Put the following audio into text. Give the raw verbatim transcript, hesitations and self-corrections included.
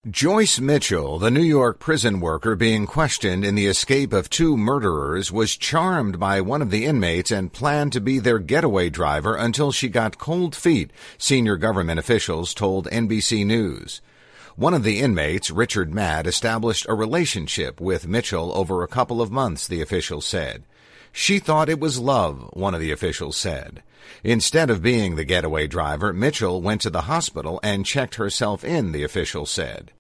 Joyce Mitchell, the New York prison worker being questioned in the escape of two murderers, was charmed by one of the inmates and planned to be their getaway driver until she got cold feet, senior government officials told N B C News. One of the inmates, Richard Matt, established a relationship with Mitchell over a couple of months, the official said. She thought it was love, one of the officials said. Instead of being the getaway driver, Mitchell went to the hospital and checked herself in, the official said.